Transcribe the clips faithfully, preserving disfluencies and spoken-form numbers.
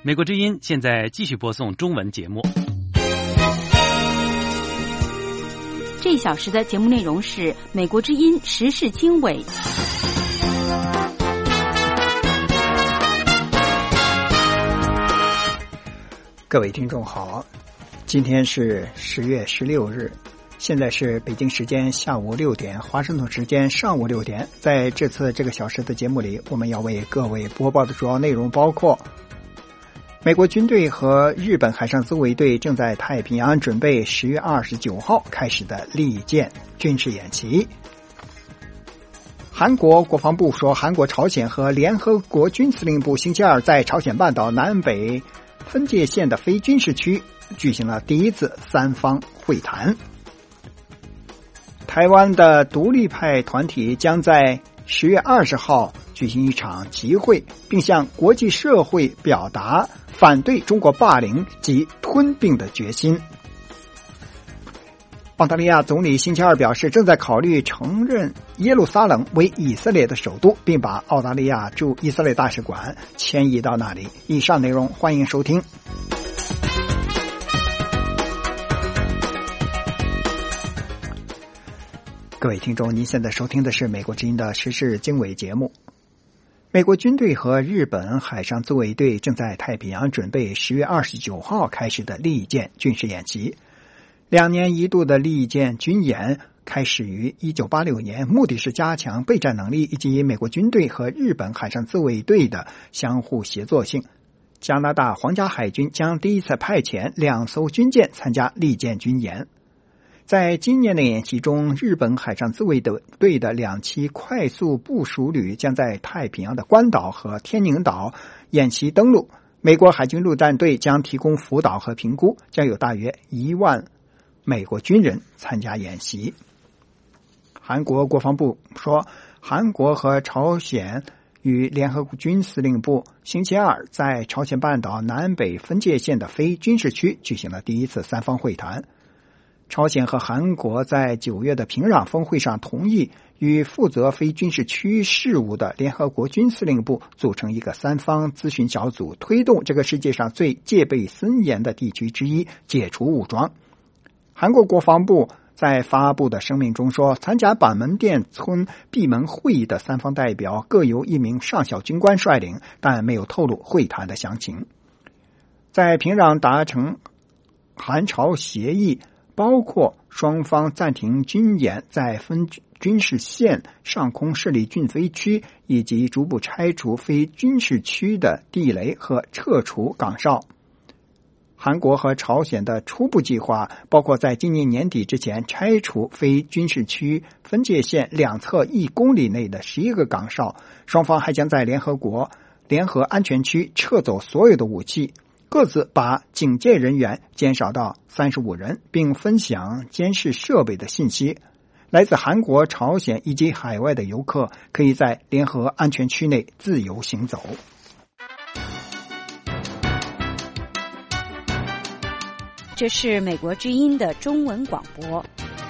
美国之音现在继续播送中文节目。 这一小时的节目内容是美国之音时事经纬。 各位听众好，今天是十月十六日，现在是北京时间下午六点，华盛顿时间上午六点。在这次这个小时的节目里，我们要为各位播报的主要内容包括：美国军队和日本海上自卫队正在太平洋准备十月二十九号开始的利剑军事演习；韩国国防部说，韩国、朝鲜和联合国军司令部星期二在朝鲜半岛南北分界线的非军事区举行了第一次三方会谈。台湾的独立派团体将在十月二十号举行一场集会，并向国际社会表达反对中国霸凌及吞并的决心。澳大利亚总理星期二表示，正在考虑承认耶路撒冷为以色列的首都，并把澳大利亚驻以色列大使馆迁移到那里。以上内容欢迎收听。各位听众，您现在收听的是美国之音的时事经纬节目。美国军队和日本海上自卫队正在太平洋准备十月二十九号开始的利剑军事演习。两年一度的利剑军演开始于一九八六年，目的是加强备战能力以及美国军队和日本海上自卫队的相互协作性。加拿大皇家海军将第一次派遣两艘军舰参加利剑军演。在今年的演习中，日本海上自卫队的两栖快速部署旅将在太平洋的关岛和天宁岛演习登陆。美国海军陆战队将提供辅导和评估，将有大约一万美国军人参加演习。韩国国防部说，韩国和朝鲜与联合国军司令部星期二在朝鲜半岛南北分界线的非军事区举行了第一次三方会谈。朝鲜和韩国在九月的平壤峰会上同意与负责非军事区事务的联合国军司令部组成一个三方咨询小组，推动这个世界上最戒备森严的地区之一解除武装。韩国国防部在发布的声明中说，参加板门店村闭门会议的三方代表各由一名上校军官率领，但没有透露会谈的详情。在平壤达成韩朝协议，包括双方暂停军演，在分军事线上空设立禁飞区，以及逐步拆除非军事区的地雷和撤除岗哨。韩国和朝鲜的初步计划包括在今年年底之前拆除非军事区分界线两侧一公里内的十一个岗哨，双方还将在联合国联合安全区撤走所有的武器，各自把警戒人员减少到三十五人，并分享监视设备的信息。来自韩国、朝鲜以及海外的游客可以在联合安全区内自由行走。 这是美国之音的中文广播。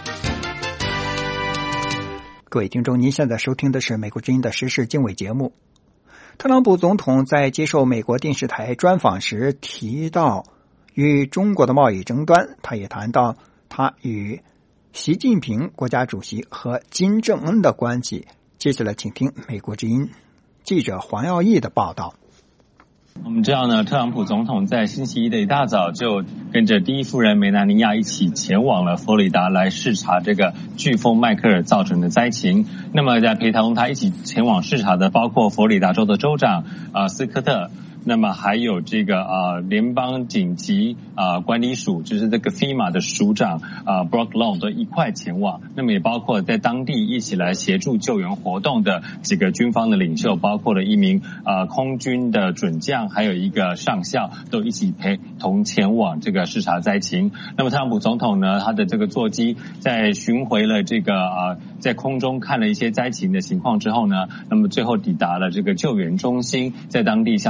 各位听众，您现在收听的是美国之音的时事经纬节目。特朗普总统在接受美国电视台专访时提到与中国的贸易争端，他也谈到他与习近平国家主席和金正恩的关系。接下来请听美国之音记者黄耀义的报道。 我们知道呢，特朗普总统在星期一的一大早就跟着第一夫人梅兰妮亚一起前往了佛罗里达来视察这个飓风迈克尔造成的灾情。那么在陪同他一起前往视察的包括佛罗里达州的州长啊、呃、斯科特，那么还有这个呃联邦紧急啊、呃、管理署，就是这个 FEMA 的署长啊、呃、Brock Long 都一块前往。那么也包括在当地一起来协助救援活动的几个军方的领袖，包括了一名呃空军的准将，还有一个上校，都一起陪同前往这个视察灾情。那么特朗普总统呢，他的这个座机在巡回了这个呃在空中看了一些灾情的情况之后呢，那么最后抵达了这个救援中心，在当地向灾民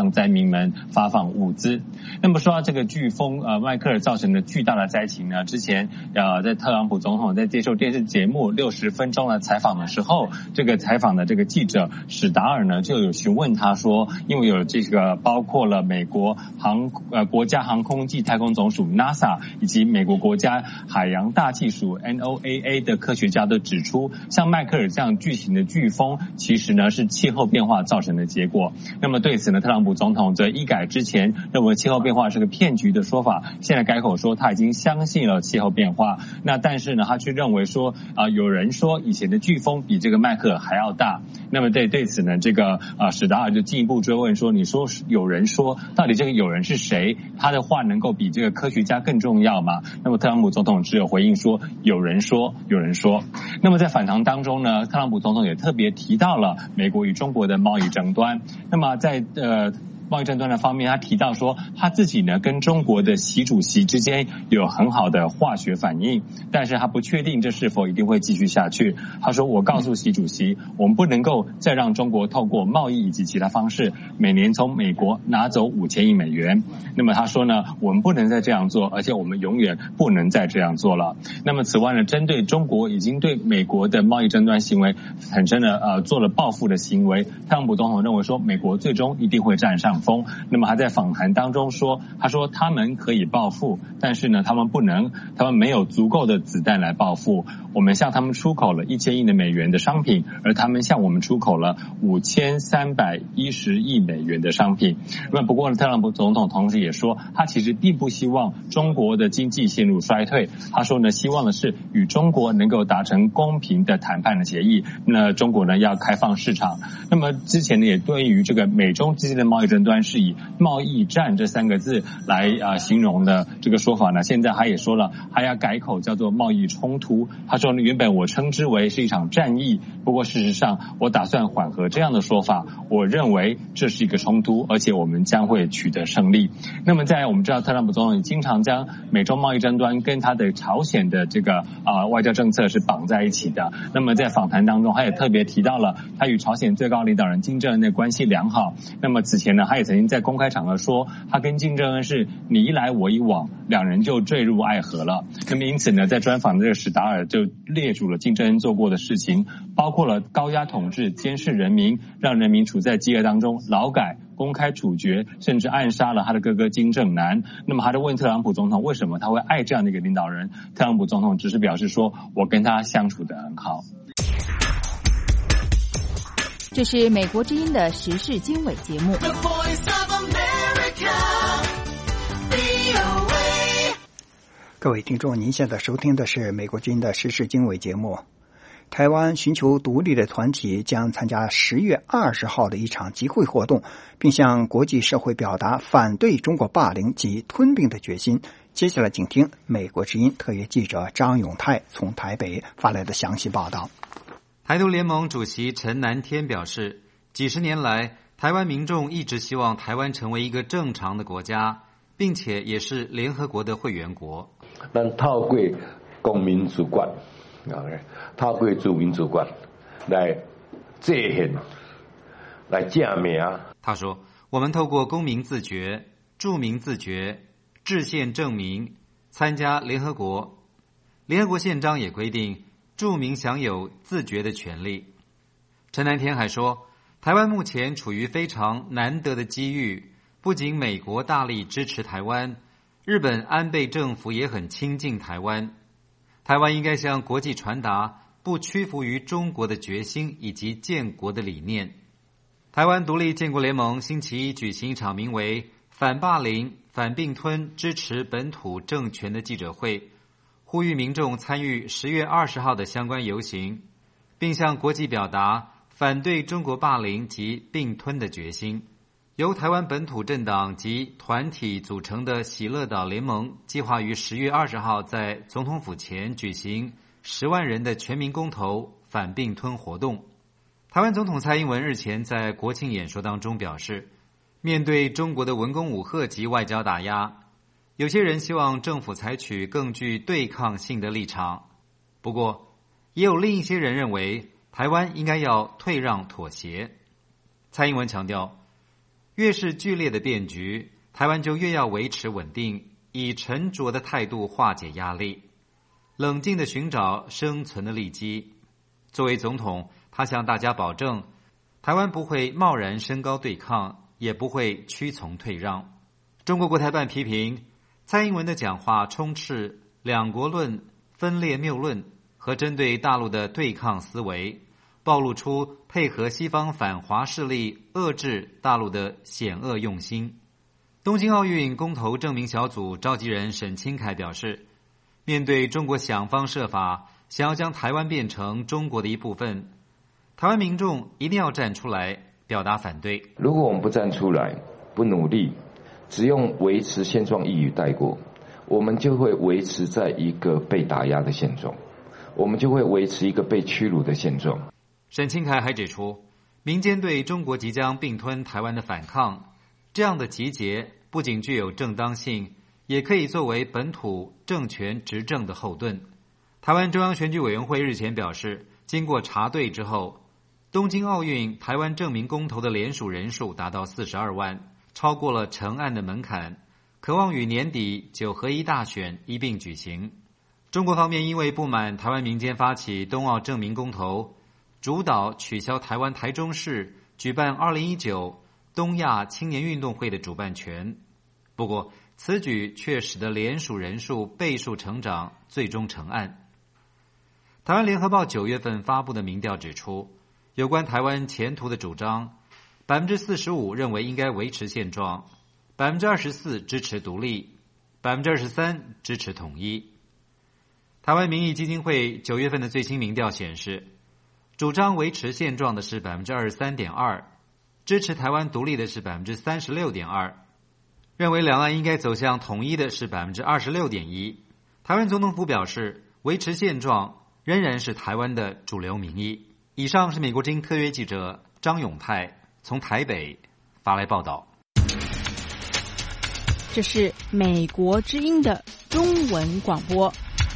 民们发放物资。那么说到这个飓风呃迈克尔造成的巨大的灾情呢，之前呃在特朗普总统在接受电视节目六十分钟的采访的时候，这个采访的这个记者史达尔呢就有询问他说，因为有这个包括了美国航呃国家航空暨太空总署 NASA 以及美国国家海洋大气署 N O A A 的科学家都指出，像迈克尔这样巨型的飓风其实呢是气候变化造成的结果。那么对此呢，特朗普总统则一改之前认为气候变化是个骗局的说法，现在改口说他已经相信了气候变化。那但是呢，他却认为说啊、呃，有人说以前的飓风比这个迈克尔还要大。那么对对此呢，这个啊、呃、史达尔就进一步追问说，你说有人说，到底这个有人是谁？他的话能够比这个科学家更重要吗？那么特朗普总统只有回应说，有人说，有人说。那么在访谈当中呢，特朗普总统也特别提到了美国与中国的贸易争端。那么在呃贸易争端的方面，他提到说他自己呢跟中国的习主席之间有很好的化学反应，但是他不确定这是否一定会继续下去。他说，我告诉习主席，我们不能够再让中国透过贸易以及其他方式每年从美国拿走五千亿美元。那么他说呢，我们不能再这样做，而且我们永远不能再这样做了。那么此外呢，针对中国已经对美国的贸易争端行为产生了呃做了报复的行为，特朗普总统认为说美国最终一定会占上风。那么他在访谈当中说，他说他们可以报复，但是呢他们不能，他们没有足够的子弹来报复。我们向他们出口了一千亿的美元的商品，而他们向我们出口了五千三百一十亿美元的商品。那么不过呢，特朗普总统同时也说，他其实并不希望中国的经济陷入衰退。他说呢，希望的是与中国能够达成公平的谈判的协议。那中国呢要开放市场。那么之前呢也对于这个美中之间的贸易争端是以贸易战这三个字来啊、呃、形容的这个说法呢，现在他也说了，还要改口叫做贸易冲突。他说呢，原本我称之为是一场战役，不过事实上我打算缓和这样的说法，我认为这是一个冲突，而且我们将会取得胜利。那么在我们知道特朗普总统也经常将美中贸易争端跟他的朝鲜的这个啊、呃、外交政策是绑在一起的。那么在访谈当中，他也特别提到了他与朝鲜最高领导人金正恩的关系良好。那么此前呢，他也曾经在公开场合说，他跟金正恩是你一来我一往，两人就坠入爱河了。那么因此呢，在专访的这个史达尔就列举了金正恩做过的事情，包括了高压统治、监视人民，让人民处在饥饿当中，劳改、公开处决，甚至暗杀了他的哥哥金正男。那么他就问特朗普总统，为什么他会爱这样的一个领导人？特朗普总统只是表示说，我跟他相处得很好。 这是美国之音的时事经纬节目。 各位听众，您现在收听的是美国之音的时事经纬节目。台湾寻求独立的团体将参加十月二十号的一场集会活动，并向国际社会表达反对中国霸凌及吞并的决心。接下来请听美国之音特约记者张永泰从台北发来的详细报道。 台独联盟主席陈南天表示，几十年来台湾民众一直希望台湾成为一个正常的国家，并且也是联合国的会员国。 咱透过公民主权，透过自民主权来制宪，来正名。 他说，我们透过公民自觉、住民自觉、制宪证明参加联合国。联合国宪章也规定住民享有自决的权利。陈南天还说，台湾目前处于非常难得的机遇，不仅美国大力支持台湾，日本安倍政府也很亲近台湾。台湾应该向国际传达不屈服于中国的决心以及建国的理念。台湾独立建国联盟星期一举行一场名为反霸凌、反并吞、支持本土政权的记者会，呼吁民众参与十月二十号的相关游行，并向国际表达反对中国霸凌及并吞的决心。由台湾本土政党及团体组成的喜乐岛联盟计划于十月二十号在总统府前举行十万人的全民公投反并吞活动。台湾总统蔡英文日前在国庆演说当中表示，面对中国的文攻武吓及外交打压，有些人希望政府采取更具对抗性的立场，不过也有另一些人认为台湾应该要退让妥协。蔡英文强调， 越是剧烈的变局，台湾就越要维持稳定，以沉着的态度化解压力，冷静地寻找生存的利基。作为总统，他向大家保证，台湾不会贸然升高对抗，也不会屈从退让。中国国台办批评蔡英文的讲话充斥两国论、分裂谬论和针对大陆的对抗思维，暴露出配合西方反华势力遏制大陆的险恶用心。东京奥运公投证明小组召集人沈清凯表示，面对中国想方设法想要将台湾变成中国的一部分，台湾民众一定要站出来表达反对。 如果我们不站出来，不努力，只用维持现状一语带过，我们就会维持在一个被打压的现状，我们就会维持一个被屈辱的现状。 沈清凯还指出，民间对中国即将并吞台湾的反抗，这样的集结不仅具有正当性，也可以作为本土政权执政的后盾。台湾中央选举委员会日前表示，经过查对之后，东京奥运台湾证明公投的联署人数达到四十二万，超过了成案的门槛，可望与年底九合一大选一并举行。中国方面因为不满台湾民间发起冬奥证明公投，主导取消台湾台中市举办二零一九东亚青年运动会的主办权。不过此举却使得联署人数倍数成长，最终成案。台湾联合报九月份发布的民调指出，有关台湾前途的主张，百分之四十五认为应该维持现状，百分之二十四支持独立，百分之二十三支持统一。台湾民意基金会九月份的最新民调显示，主张维持现状的是百分之二十三点二，支持台湾独立的是百分之三十六点二，认为两岸应该走向统一的是百分之二十六点一。台湾总统府表示，维持现状仍然是台湾的主流民意。以上是美国之音特约记者张永泰从台北发来报道。 这是美国之音的中文广播。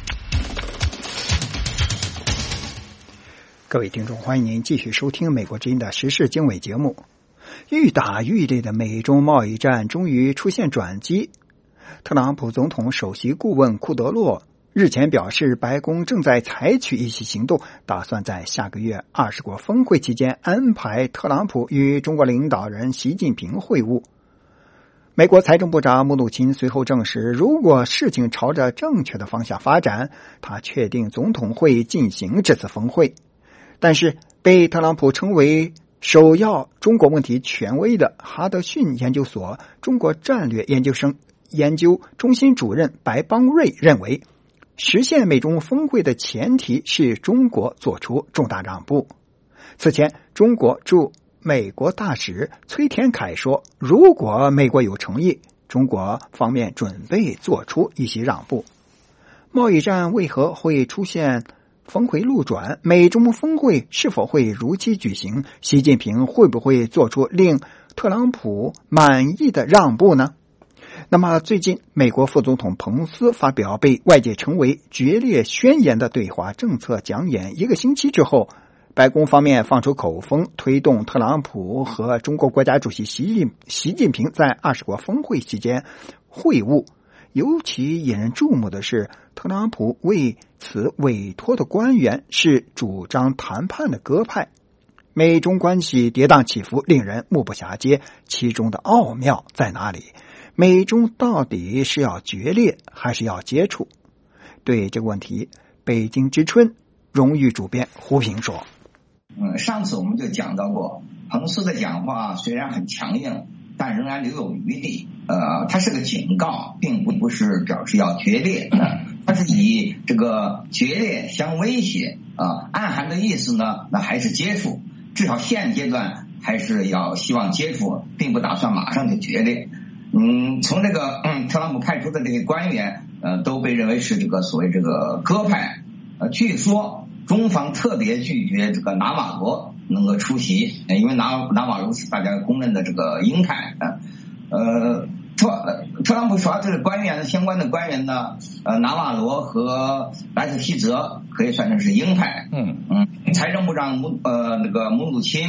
各位听众，欢迎您继续收听美国之音的时事经纬节目。愈打愈烈的美中贸易战终于出现转机。特朗普总统首席顾问库德洛日前表示，白宫正在采取一些行动，打算在下个月二十国峰会期间安排特朗普与中国领导人习近平会晤。美国财政部长穆努钦随后证实，如果事情朝着正确的方向发展，他确定总统会进行这次峰会。但是被特朗普称为首要中国问题权威的哈德逊研究所中国战略研究生研究中心主任白邦瑞认为，实现美中峰会的前提是中国做出重大让步。此前，中国驻美国大使崔天凯说，如果美国有诚意，中国方面准备做出一些让步。贸易战为何会出现峰回路转？美中峰会是否会如期举行？习近平会不会做出令特朗普满意的让步呢？那么最近美国副总统彭斯发表被外界称为决裂宣言的对华政策讲演一个星期之后，白宫方面放出口风，推动特朗普和中国国家主席习近习近平在二十国峰会期间会晤。尤其引人注目的是，特朗普为此委托的官员是主张谈判的鸽派。美中关系跌宕起伏，令人目不暇接，其中的奥妙在哪里？美中到底是要决裂还是要接触？对这个问题，北京之春荣誉主编胡平说， 嗯，上次我们就讲到过，彭斯的讲话虽然很强硬，但仍然留有余地。呃，它是个警告，并不是表示要决裂，它是以这个决裂相威胁啊、呃，暗含的意思呢，那还是接触，至少现阶段还是要希望接触，并不打算马上就决裂。嗯，从这个嗯特朗普派出的这些官员，呃，都被认为是这个所谓这个鸽派。呃，据说中方特别拒绝这个拿瓦罗能够出席，因为拿拿瓦罗是大家公认的这个鹰派啊。呃，特特朗普说这个官员相关的官员呢，呃，拿瓦罗和莱特希泽可以算成是鹰派。嗯嗯，财政部长穆呃那个穆努钦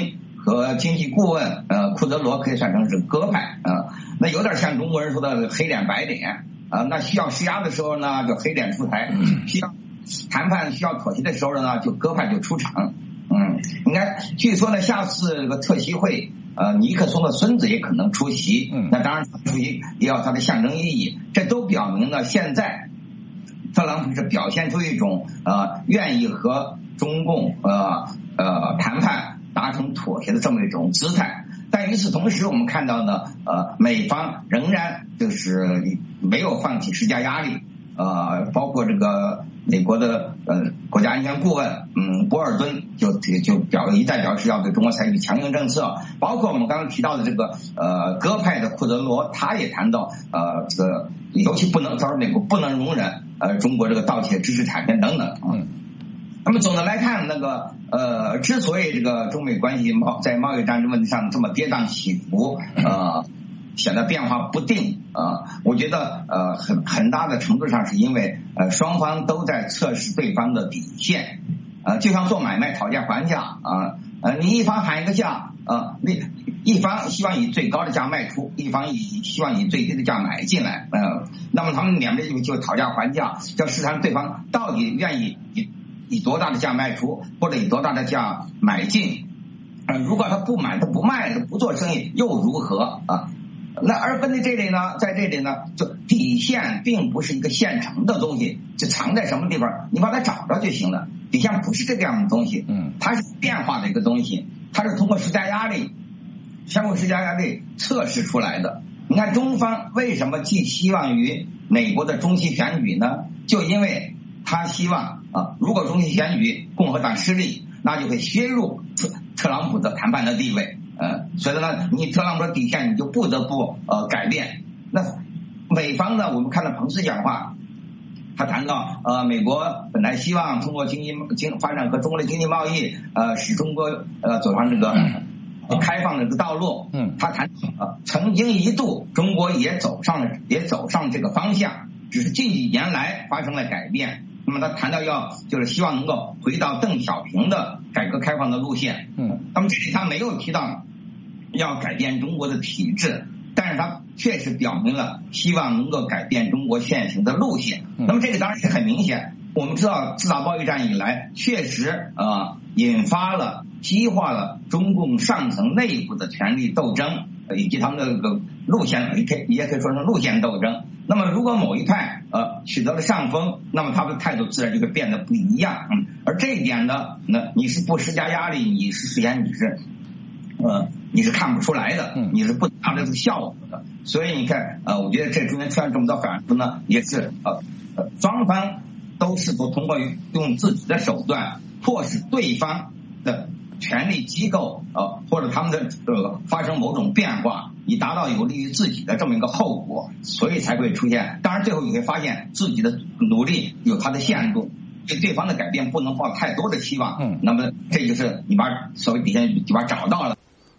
和经济顾问呃库德罗可以算成是鸽派啊、呃，那有点像中国人说的黑脸白脸啊、呃，那需要施压的时候呢就黑脸出台，需要谈判需要妥协的时候呢就鸽派就出场。嗯，你看，据说呢下次这个特席会，呃，尼克松的孙子也可能出席，嗯，那当然出席也要它的象征意义，这都表明了现在特朗普是表现出一种呃愿意和中共呃呃谈判达成妥协的这么一种姿态。但与此同时，我们看到呢，呃，美方仍然就是没有放弃施加压力，呃，包括这个美国的呃国家安全顾问，嗯，波尔顿就就表一再表示要对中国采取强硬政策，包括我们刚刚提到的这个呃鸽派的库德罗，他也谈到呃这个尤其不能，他说美国不能容忍呃中国这个盗窃知识产权等等，嗯。那么总的来看，那个呃，之所以这个中美关系贸在贸易战争问题上这么跌宕起伏，呃，显得变化不定啊、呃，我觉得呃很很大的程度上是因为呃双方都在测试对方的底线，呃，就像做买卖讨价还价啊，呃，你一方喊一个价，呃，那一方希望以最高的价卖出，一方以希望以最低的价买进来，呃，那么他们两边就就讨价还价，要试探对方到底愿意以以多大的价卖出，或者以多大的价买进，呃，如果他不买，他不卖，他不做生意又如何啊？那而跟在这里呢，在这里呢，就底线并不是一个现成的东西，就藏在什么地方，你把它找着就行了。底线不是这个样的东西，嗯，它是变化的一个东西，它是通过施加压力，相互施加压力测试出来的。你看中方为什么寄希望于美国的中期选举呢？就因为他希望啊，如果中期选举共和党失利，那就会削弱特特朗普的谈判的地位。呃，所以呢，你特朗普的底线你就不得不呃改变。那美方呢，我们看到彭斯讲话，他谈到呃，美国本来希望通过经济经发展和中国的经济贸易，呃，使中国呃走上这个开放的这个道路。嗯，他谈呃，曾经一度中国也走上了也走上这个方向，只是近几年来发生了改变。那么他谈到要就是希望能够回到邓小平的改革开放的路线。嗯，那么这里他没有提到要改变中国的体制，但是他确实表明了希望能够改变中国现行的路线。那么这个当然是很明显，我们知道自打贸易战以来，确实呃引发了激化了中共上层内部的权力斗争，以及他们的这个路线，也可以也可以说成路线斗争。那么如果某一派呃取得了上风，那么他的态度自然就会变得不一样。嗯，而这一点呢，那你是不施加压力，你是实际上你是呃你是看不出来的，你是不达这个效果的。所以你看呃我觉得这中间出现这么多反复呢，也是呃呃双方都试图通过用自己的手段迫使对方的权力机构呃或者他们的呃发生某种变化，以达到有利于自己的这么一个后果，所以才会出现。当然最后你会发现自己的努力有它的限度，对对方的改变不能抱太多的期望。嗯，那么这就是你把所谓底线你把它找到了。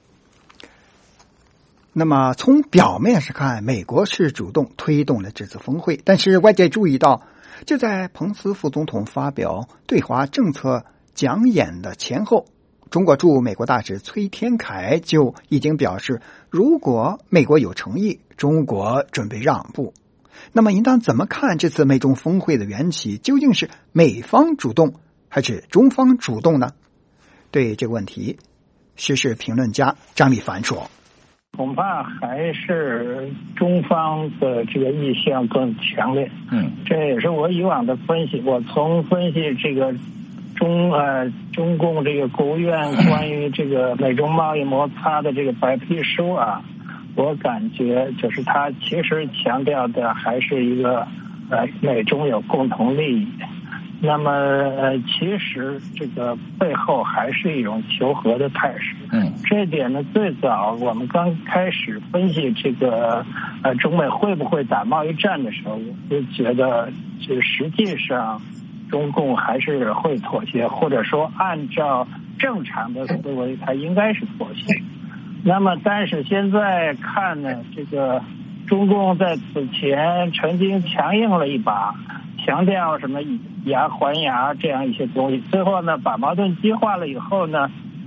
那么从表面上看，美国是主动推动了这次峰会，但是外界注意到，就在彭斯副总统发表对华政策讲演的前后，中国驻美国大使崔天凯就已经表示，如果美国有诚意，中国准备让步。那么应当怎么看这次美中峰会的缘起？究竟是美方主动还是中方主动呢？对这个问题，时事评论家张立凡说， 恐怕还是中方的这个意向更强烈。嗯，这也是我以往的分析。我从分析这个中呃中共这个国务院关于这个美中贸易摩擦的这个白皮书啊，我感觉就是他其实强调的还是一个呃美中有共同利益。那么呃，其实这个背后还是一种求和的态势。嗯，这一点呢，最早我们刚开始分析这个呃中美会不会打贸易战的时候，我就觉得这实际上中共还是会妥协，或者说按照正常的思维，它应该是妥协。那么，但是现在看呢，这个中共在此前曾经强硬了一把。强调什么以牙还牙这样一些东西，最后呢把矛盾激化了以后呢，呃，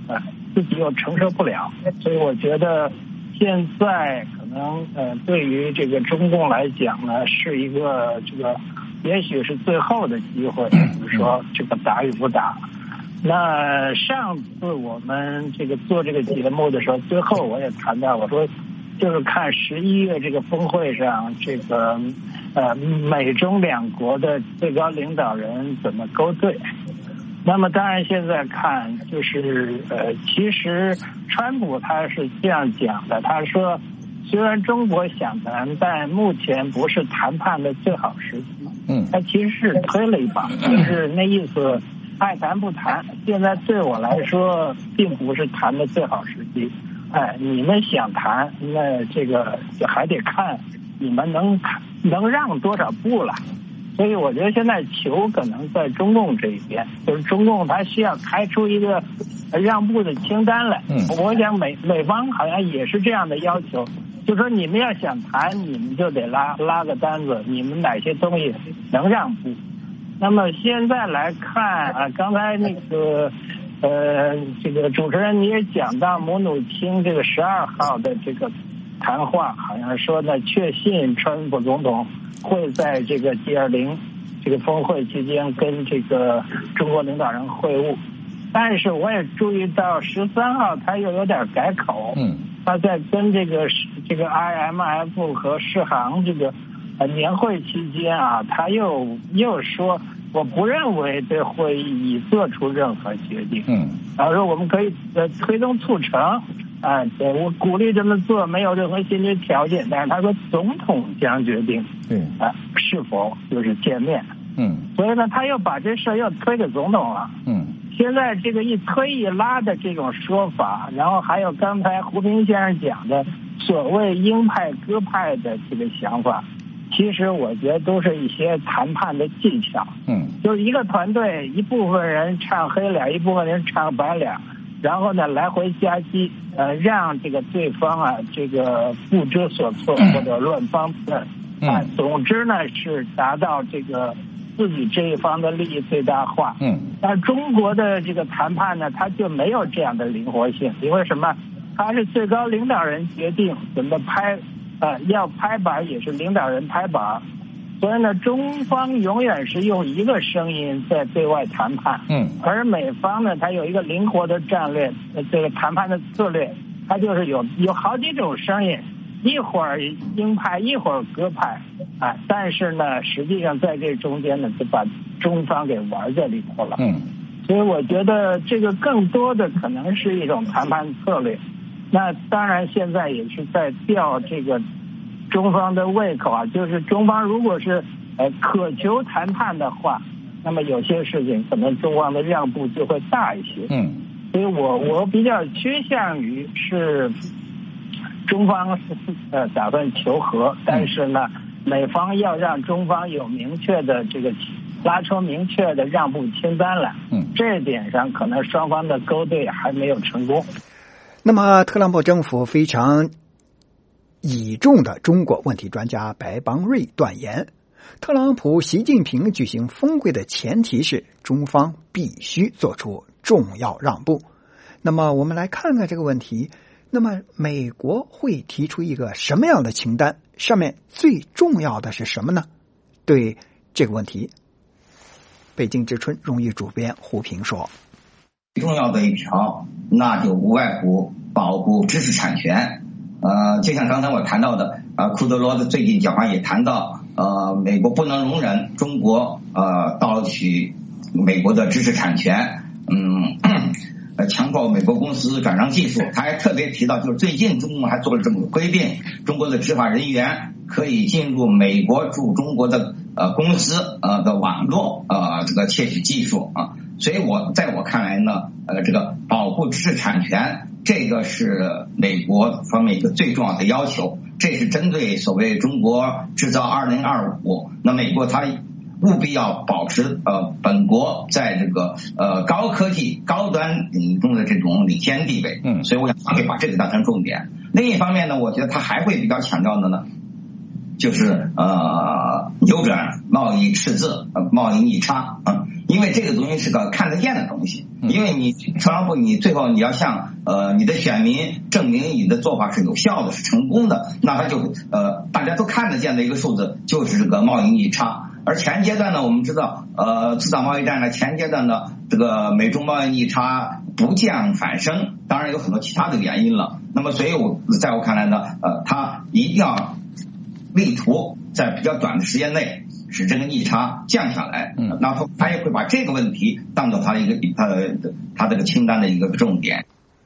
自己又承受不了，所以我觉得现在可能呃对于这个中共来讲呢，是一个这个也许是最后的机会，比如说这个打与不打。那上次我们这个做这个节目的时候，最后我也谈到，我说就是看十一月这个峰会上，这个呃美中两国的最高领导人怎么勾兑。那么当然现在看就是呃，其实川普他是这样讲的，他说虽然中国想谈，但目前不是谈判的最好时机。嗯，他其实是推了一把，就是那意思，爱谈不谈。现在对我来说，并不是谈的最好时机。哎，你们想谈，那这个还得看你们能能让多少步了。所以我觉得现在球可能在中共这一边，就是中共他需要开出一个让步的清单来。嗯，我想美美方好像也是这样的要求，就说你们要想谈，你们就得拉拉个单子，你们哪些东西能让步。那么现在来看啊，刚才那个呃这个主持人你也讲到姆努钦这个十二号的这个谈话，好像说呢确信川普总统会在这个 G 二十 这个峰会期间跟这个中国领导人会晤，但是我也注意到十三号他又有点改口，嗯，他在跟这个这个 I M F 和世行这个呃年会期间啊，他又又说我不认为对会议已做出任何决定，嗯，然后说我们可以呃推动促成。啊，对，我鼓励这么做，没有任何先决条件。但是他说，总统将决定，嗯，啊，是否就是见面，嗯，所以呢，他又把这事又推给总统了，嗯，现在这个一推一拉的这种说法，然后还有刚才胡平先生讲的所谓鹰派鸽派的这个想法，其实我觉得都是一些谈判的技巧，嗯，就是一个团队，一部分人唱黑脸，一部分人唱白脸。然后呢，来回夹击，呃，让这个对方啊，这个不知所措或者乱方寸，啊，总之呢是达到这个自己这一方的利益最大化。嗯，但中国的这个谈判呢，它就没有这样的灵活性，因为什么？它是最高领导人决定怎么拍，呃，要拍板也是领导人拍板。所以呢，中方永远是用一个声音在对外谈判，嗯，而美方呢，它有一个灵活的战略，这个谈判的策略，它就是有有好几种声音，一会儿鹰派，一会儿鸽派，啊，但是呢，实际上在这中间呢，就把中方给玩在里头了，嗯，所以我觉得这个更多的可能是一种谈判策略，那当然现在也是在吊这个中方的胃口啊，就是中方如果是呃渴求谈判的话，那么有些事情可能中方的让步就会大一些。嗯，所以我我比较趋向于是中方是呃打算求和，但是呢，美方要让中方有明确的这个拉出明确的让步清单来。嗯，这一点上可能双方的勾兑还没有成功。 那么特朗普政府非常倚重的中国问题专家白邦瑞断言，特朗普、习近平举行峰会的前提是中方必须做出重要让步。那么我们来看看这个问题，那么美国会提出一个什么样的清单？上面最重要的是什么呢？对这个问题，北京之春荣誉主编胡平说， 最重要的一条那就无外乎保护知识产权。呃，就像刚才我谈到的，呃，库德罗的最近讲话也谈到，呃，美国不能容忍中国呃盗取美国的知识产权，嗯，呃，强迫美国公司转让技术。他还特别提到，就是最近中国还做了这么个规定，中国的执法人员可以进入美国驻中国的呃公司呃的网络呃这个窃取技术啊。所以我在我看来呢，呃，这个保护知识产权。这个是美国方面一个最重要的要求，这是针对所谓中国制造二零二五，那美国它务必要保持呃本国在这个呃高科技高端领域中的这种领先地位，嗯，所以我想他会把这个当成重点。另一方面呢，我觉得他还会比较强调的呢，就是呃扭转贸易赤字、呃贸易逆差啊。 因为这个东西是个看得见的东西，因为你特朗普你最后你要向呃你的选民证明你的做法是有效的，是成功的，那他就呃大家都看得见的一个数字就是这个贸易逆差。而前阶段呢，我们知道呃自打贸易战呢，前阶段呢这个美中贸易逆差不降反升，当然有很多其他的原因了。那么所以我在我看来呢，呃他一定要力图在比较短的时间内使这个逆差降下来，嗯，然后他也会把这个问题当做他一个呃他这个清单的一个重点。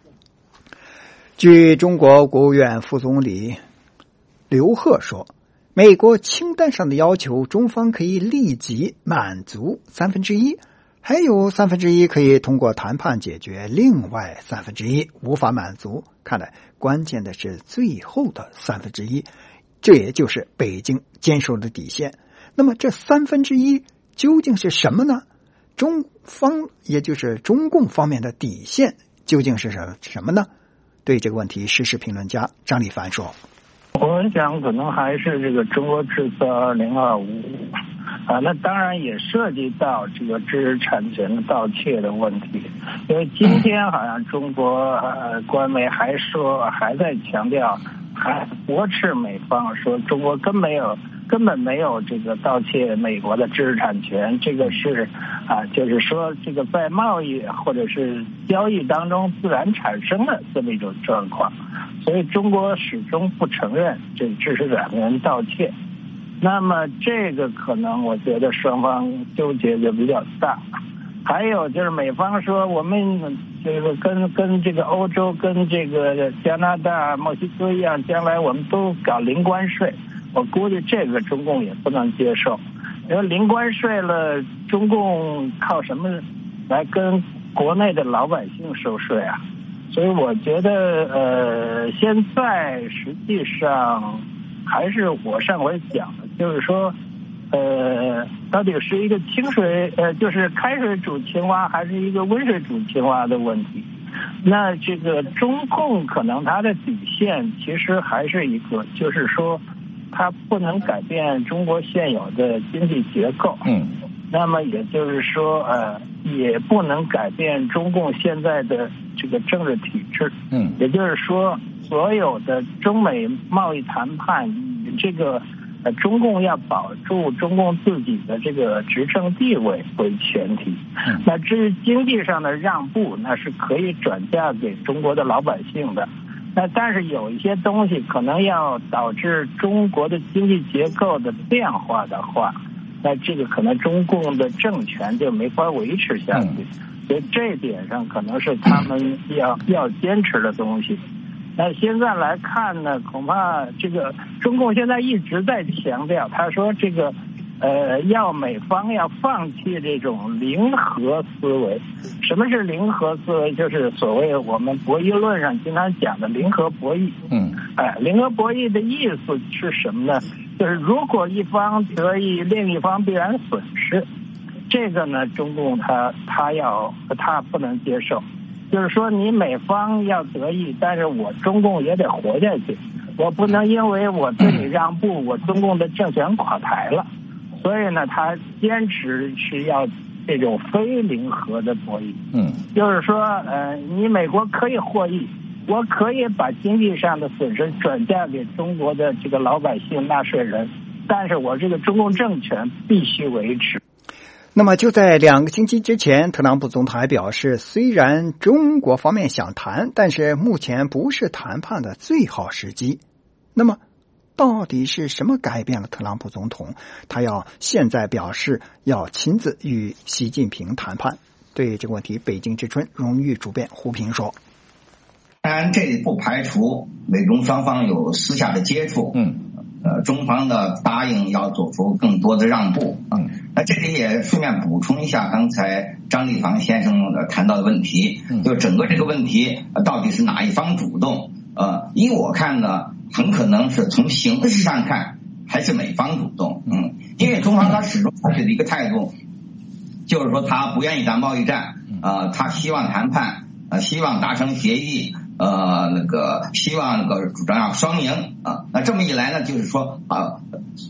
据中国国务院副总理刘鹤说，美国清单上的要求，中方可以立即满足三分之一，还有三分之一可以通过谈判解决，另外三分之一无法满足。看来关键的是最后的三分之一，这也就是北京坚守的底线。那么这三分之一究竟是什么呢？中方也就是中共方面的底线究竟是什什么呢？对这个问题，时事评论家张立凡说： 我想可能还是这个中国制造二零二五啊，那当然也涉及到这个知识产权的盗窃的问题。因为今天好像中国呃官媒还说还在强调，还驳斥美方说中国根本没有根本没有这个盗窃美国的知识产权，这个是啊，就是说这个在贸易或者是交易当中自然产生的这么一种状况，所以中国始终不承认这知识产权盗窃。那么这个可能我觉得双方纠结就比较大。还有就是美方说我们这个跟跟这个欧洲跟这个加拿大墨西哥一样，将来我们都搞零关税，我估计这个中共也不能接受。因为零关税了，中共靠什么来跟国内的老百姓收税啊？所以我觉得呃现在实际上还是我上回讲的，就是说呃，到底是一个清水呃，就是开水煮青蛙，还是一个温水煮青蛙的问题？那这个中共可能它的底线其实还是一个，就是说它不能改变中国现有的经济结构。嗯。那么也就是说，呃，也不能改变中共现在的这个政治体制。嗯。也就是说，所有的中美贸易谈判以这个。呃，中共要保住中共自己的这个执政地位为前提，那至于经济上的让步，那是可以转嫁给中国的老百姓的。那但是有一些东西可能要导致中国的经济结构的变化的话，那这个可能中共的政权就没法维持下去。所以这一点上可能是他们要要坚持的东西。那现在来看呢，恐怕这个中共现在一直在强调，他说这个呃要美方要放弃这种零和思维。什么是零和思维？就是所谓我们博弈论上经常讲的零和博弈。嗯，哎，零和博弈的意思是什么呢？就是如果一方得益，另一方必然损失。这个呢，中共他他要他不能接受。就是说你美方要得益，但是我中共也得活下去，我不能因为我对你让步，我中共的政权垮台了。所以呢，他坚持是要这种非零和的博弈。嗯，就是说，呃，你美国可以获益，我可以把经济上的损失转嫁给中国的这个老百姓纳税人，但是我这个中共政权必须维持。 那么就在两个星期之前，特朗普总统还表示，虽然中国方面想谈，但是目前不是谈判的最好时机。那么到底是什么改变了特朗普总统？他要现在表示要亲自与习近平谈判。对这个问题，北京之春荣誉主编胡平说： 当然这不排除美中双方有私下的接触。嗯。呃，中方的答应要做出更多的让步。嗯，那这里也顺便补充一下刚才张立凡先生的谈到的问题，嗯、就整个这个问题、呃、到底是哪一方主动？呃，依我看呢，很可能是从形式上看还是美方主动。嗯，因为中方他始终采取的一个态度，就是说他不愿意打贸易战，呃，他希望谈判，呃，希望达成协议。呃，那个希望那个主张要双赢啊，那这么一来呢，就是说啊，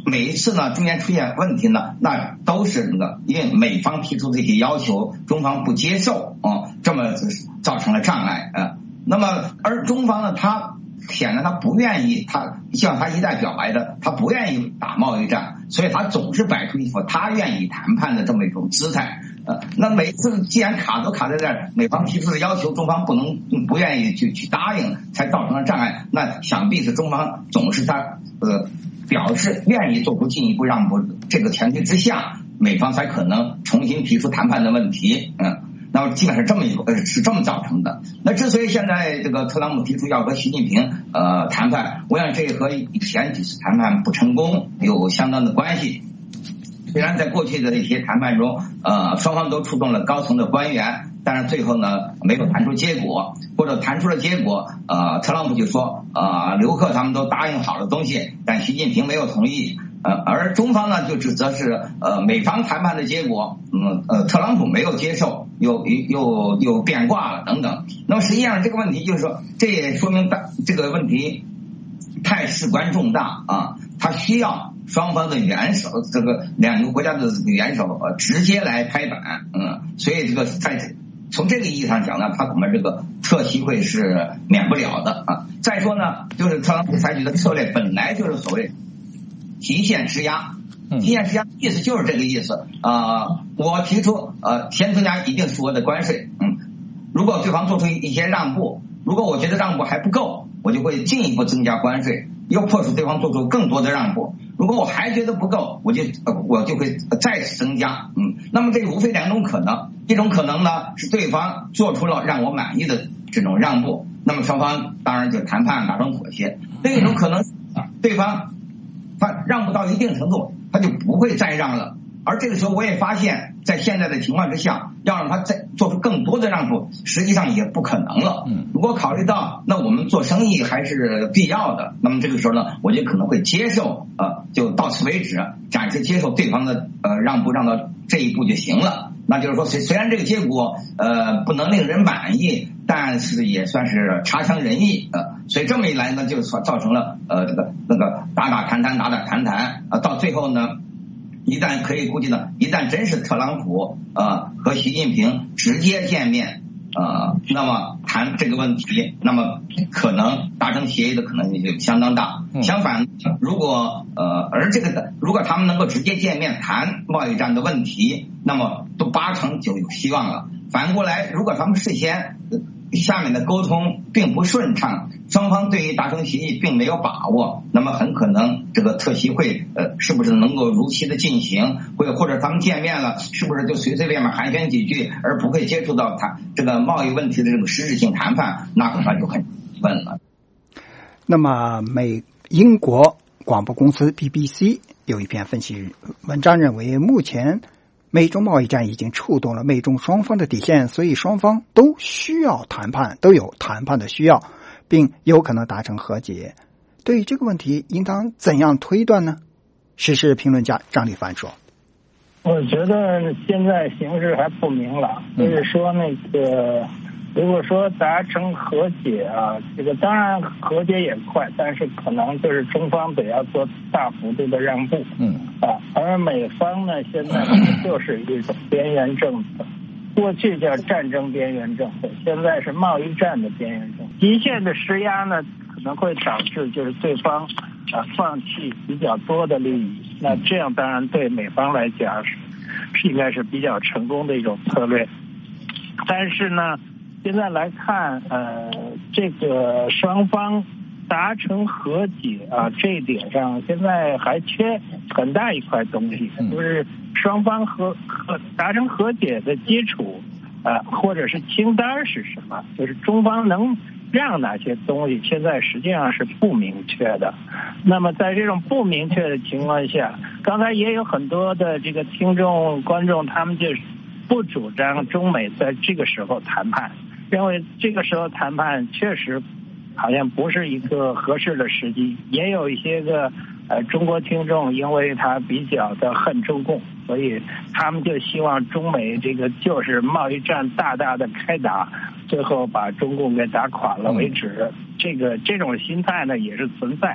每一次呢中间出现问题呢，那都是那个因为美方提出这些要求，中方不接受啊、呃，这么造成了障碍啊、呃。那么而中方呢，他显然他不愿意，他像他一再表白的，他不愿意打贸易战，所以他总是摆出一副他愿意谈判的这么一种姿态。呃，那每次既然卡都卡在这儿，美方提出的要求，中方不能不愿意去去答应，才造成了障碍。那想必是中方总是他呃表示愿意做出进一步让步，这个前提之下，美方才可能重新提出谈判的问题。嗯。那么基本上这么一个呃是这么造成的。那之所以现在这个特朗普提出要和习近平呃谈判，我想这和以前几次谈判不成功有相当的关系。虽然在过去的一些谈判中，呃双方都出动了高层的官员，但是最后呢没有谈出结果，或者谈出了结果，呃特朗普就说呃刘克他们都答应好了东西，但习近平没有同意。呃，而中方呢就指责是呃美方谈判的结果，嗯呃特朗普没有接受，又又又变卦了等等。那么实际上这个问题就是说，这也说明大这个问题太事关重大啊，它需要双方的元首，这个两个国家的元首呃直接来拍板，嗯，所以这个在从这个意义上讲呢，他恐怕这个特席会是免不了的啊。再说呢，就是特朗普采取的策略本来就是所谓极限施压，极限施压意思就是这个意思啊、呃。我提出呃先增加一定数额的关税，嗯，如果对方做出一些让步，如果我觉得让步还不够，我就会进一步增加关税，又迫使对方做出更多的让步。如果我还觉得不够，我就呃我就会再次增加，嗯，那么这无非两种可能，一种可能呢是对方做出了让我满意的这种让步，那么双方当然就谈判达成妥协；另一种可能对方他让不到一定程度，他就不会再让了。而这个时候我也发现，在现在的情况之下，要让他再做出更多的让步，实际上也不可能了。如果考虑到那我们做生意还是必要的，那么这个时候呢，我就可能会接受呃，就到此为止，暂时接受对方的呃让步，让到这一步就行了。那就是说，虽虽然这个结果呃不能令人满意，但是也算是差强人意呃，所以这么一来呢，就造成了呃这个那个打打谈谈打打谈谈啊，到最后呢，一旦可以估计呢，一旦真是特朗普呃和习近平直接见面呃，那么谈这个问题，那么可能达成协议的可能性就相当大。相反，如果呃而这个如果他们能够直接见面谈贸易战的问题，那么都八成就有希望了。反过来，如果他们事先下面的沟通并不顺畅，双方对于达成协议并没有把握，那么很可能这个特席会呃是不是能够如期的进行，或或者他们见面了是不是就随随便便寒暄几句，而不会接触到谈这个贸易问题的这种实质性谈判，那恐怕就很问了。 那么美英国广播公司 B B C 有一篇分析文章认为，目前美中贸易战已经触动了美中双方的底线，所以双方都需要谈判，都有谈判的需要，并有可能达成和解。对于这个问题，应当怎样推断呢？时事评论家张立凡说：“ 我觉得现在形势还不明朗，就是说那个，如果说达成和解啊，这个当然和解也快，但是可能就是中方得要做大幅度的让步，嗯啊，而美方呢，现在就是一种边缘政策，过去叫战争边缘政策，现在是贸易战的边缘政策。极限的施压呢，可能会导致就是对方啊放弃比较多的利益，那这样当然对美方来讲是是应该是比较成功的一种策略，但是呢。现在来看，呃，这个双方达成和解啊，这一点上现在还缺很大一块东西，就是双方和和达成和解的基础啊，或者是清单是什么？就是中方能让哪些东西，现在实际上是不明确的。那么在这种不明确的情况下，刚才也有很多的这个听众观众，他们就不主张中美在这个时候谈判。认为这个时候谈判确实好像不是一个合适的时机，也有一些个呃中国听众因为他比较的恨中共，所以他们就希望中美这个就是贸易战大大的开打，最后把中共给打垮了为止。这个这种心态呢也是存在，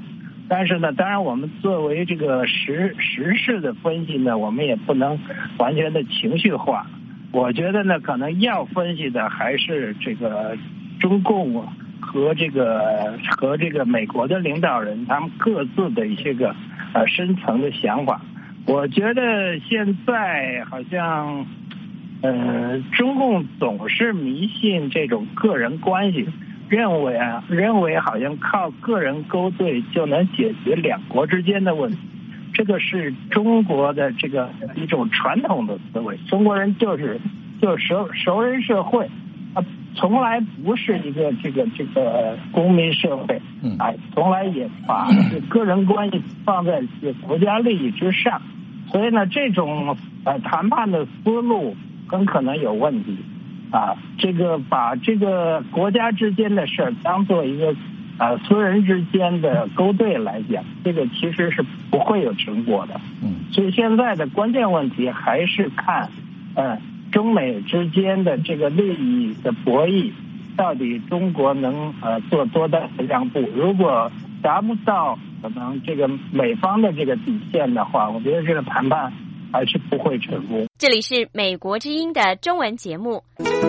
但是呢，当然我们作为这个时时事的分析呢，我们也不能完全的情绪化。我觉得呢，可能要分析的还是这个中共和这个和这个美国的领导人他们各自的一些个呃深层的想法。我觉得现在好像呃中共总是迷信这种个人关系，认为啊认为好像靠个人勾兑就能解决两国之间的问题。这个是中国的这个一种传统的思维，中国人就是就是熟熟人社会，啊，从来不是一个这个这个公民社会，啊，从来也把个人关系放在国家利益之上，所以呢，这种呃谈判的思路很可能有问题，啊，这个把这个国家之间的事儿当做一个呃，私人之间的勾兑来讲，这个其实是不会有成果的。嗯，所以现在的关键问题还是看，呃，中美之间的这个利益的博弈，到底中国能呃做多大的让步？如果达不到可能这个美方的这个底线的话，我觉得这个谈判还是不会成功。 这里是美国之音的中文节目。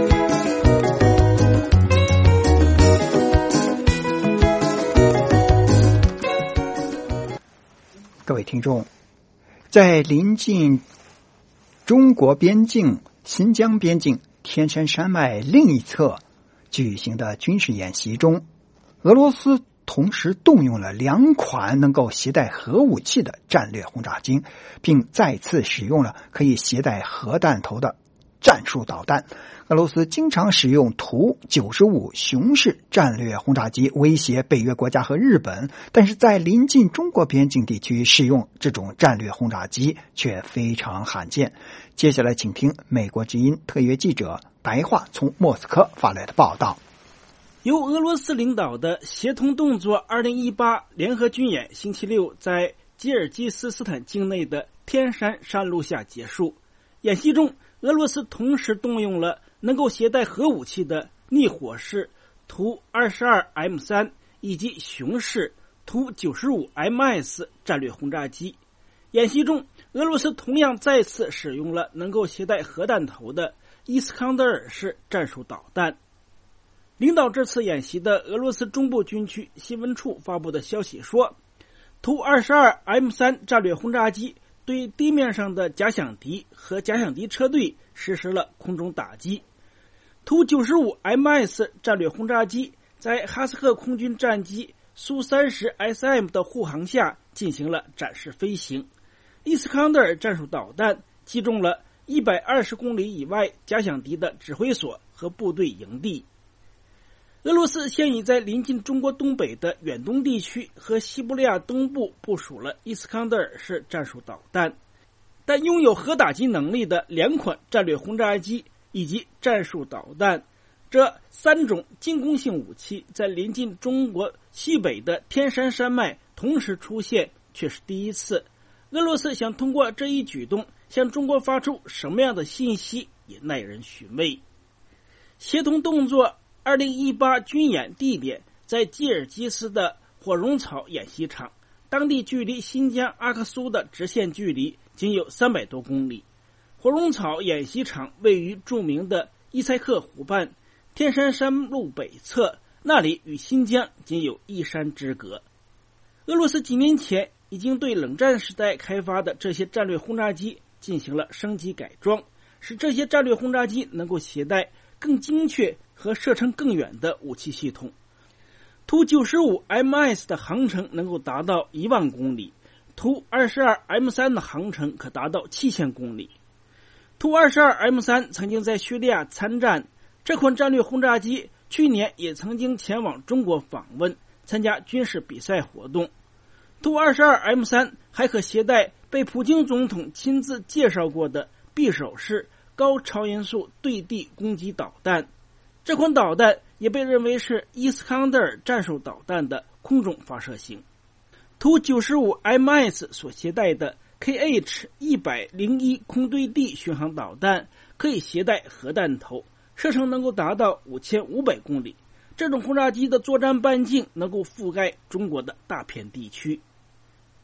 各位听众，在临近中国边境新疆边境天山山脉另一侧举行的军事演习中，俄罗斯同时动用了两款能够携带核武器的战略轰炸机，并再次使用了可以携带核弹头的战术导弹。俄罗斯经常使用图九十五熊式战略轰炸机威胁北约国家和日本，但是在临近中国边境地区使用这种战略轰炸机却非常罕见。接下来请听美国之音特约记者白桦从莫斯科发来的报道。 由俄罗斯领导的协同动作二零一八联合军演星期六在吉尔吉斯斯坦境内的天山山路下结束。演习中，俄罗斯同时动用了能够携带核武器的逆火式图 二十二 M 三 以及熊式图 九十五 M S 战略轰炸机。演习中，俄罗斯同样再次使用了能够携带核弹头的伊斯康德尔式战术导弹。领导这次演习的俄罗斯中部军区新闻处发布的消息说，图 二十二 M 三 战略轰炸机对地面上的假想敌和假想敌车队实施了空中打击。图 九十五 M S 战略轰炸机在哈斯克空军战机苏 三十 S M 的护航下进行了展示飞行。伊斯康德尔战术导弹击中了一百二十公里以外假想敌的指挥所和部队营地。俄罗斯现已在临近中国东北的远东地区和西伯利亚东部部署了伊斯康德尔式战术导弹，但拥有核打击能力的两款战略轰炸机以及战术导弹，这三种进攻性武器在临近中国西北的天山山脉同时出现却是第一次。俄罗斯想通过这一举动向中国发出什么样的信息也耐人寻味。协同动作二零一八军演地点在吉尔吉斯的火绒草演习场，当地距离新疆阿克苏的直线距离仅有三百多公里。火绒草演习场位于著名的伊塞克湖畔天山山路北侧，那里与新疆仅有一山之隔。俄罗斯几年前已经对冷战时代开发的这些战略轰炸机进行了升级改装，使这些战略轰炸机能够携带更精确和射程更远的武器系统。图 九十五 M S 的航程能够达到一万公里，图 二十二 M 三 的航程可达到七千公里。图 二十二 M 三 曾经在叙利亚参战，这款战略轰炸机去年也曾经前往中国访问，参加军事比赛活动。图 二十二 M 三 还可携带被普京总统亲自介绍过的匕首式高超音速对地攻击导弹，这款导弹也被认为是伊斯康德尔战术导弹的空中发射型。图 九十五 M S 所携带的 K H 一百零一 空对地巡航导弹可以携带核弹头，射程能够达到五千五百公里。这种轰炸机的作战半径能够覆盖中国的大片地区。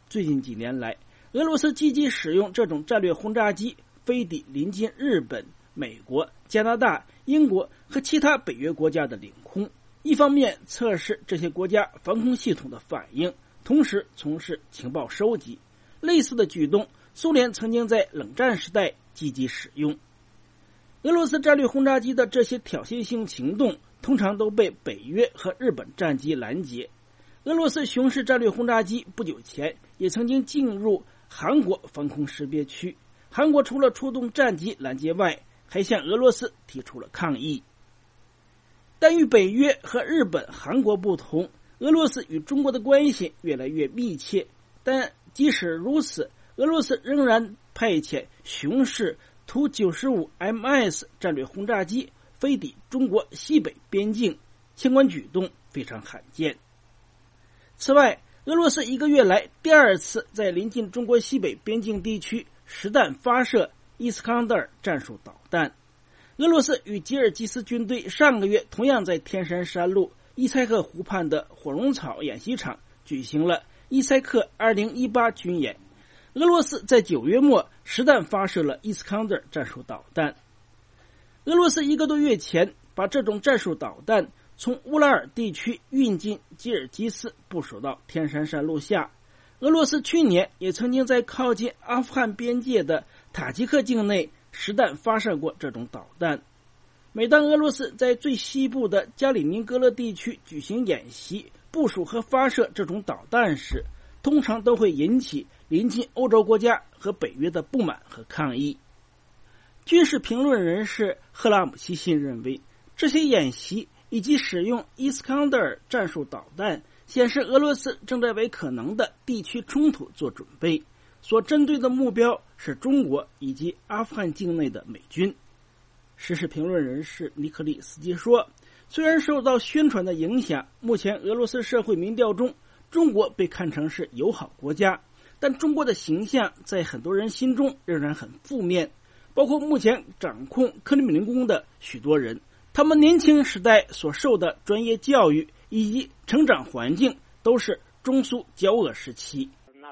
最近几年来，俄罗斯积极使用这种战略轰炸机飞抵临近日本、美国、加拿大、英国和其他北约国家的领空，一方面测试这些国家防空系统的反应，同时从事情报收集。类似的举动，苏联曾经在冷战时代积极使用。俄罗斯战略轰炸机的这些挑衅性行动通常都被北约和日本战机拦截。俄罗斯熊式战略轰炸机不久前也曾经进入韩国防空识别区，韩国除了出动战机拦截外，还向俄罗斯提出了抗议。但与北约和日本、韩国不同，俄罗斯与中国的关系越来越密切。但即使如此，俄罗斯仍然派遣熊式图 九十五 M S 战略轰炸机飞抵中国西北边境，相关举动非常罕见。此外，俄罗斯一个月来第二次在临近中国西北边境地区实弹发射伊斯康德尔战术导弹。俄罗斯与吉尔吉斯军队上个月同样在天山山路伊塞克湖畔的火绒草演习场举行了伊塞克二零一八军演。俄罗斯在九月末实弹发射了伊斯康德尔战术导弹。俄罗斯一个多月前把这种战术导弹从乌拉尔地区运进吉尔吉斯，部署到天山山路下。俄罗斯去年也曾经在靠近阿富汗边界的塔吉克境内实弹发射过这种导弹。每当俄罗斯在最西部的加里宁格勒地区举行演习，部署和发射这种导弹时，通常都会引起临近欧洲国家和北约的不满和抗议。军事评论人士赫拉姆西辛认为，这些演习以及使用伊斯康德尔战术导弹显示俄罗斯正在为可能的地区冲突做准备，所针对的目标是中国以及阿富汗境内的美军。时事评论人士尼克利斯基说，虽然受到宣传的影响，目前俄罗斯社会民调中中国被看成是友好国家，但中国的形象在很多人心中仍然很负面，包括目前掌控克里姆林宫的许多人，他们年轻时代所受的专业教育以及成长环境都是中苏交恶时期。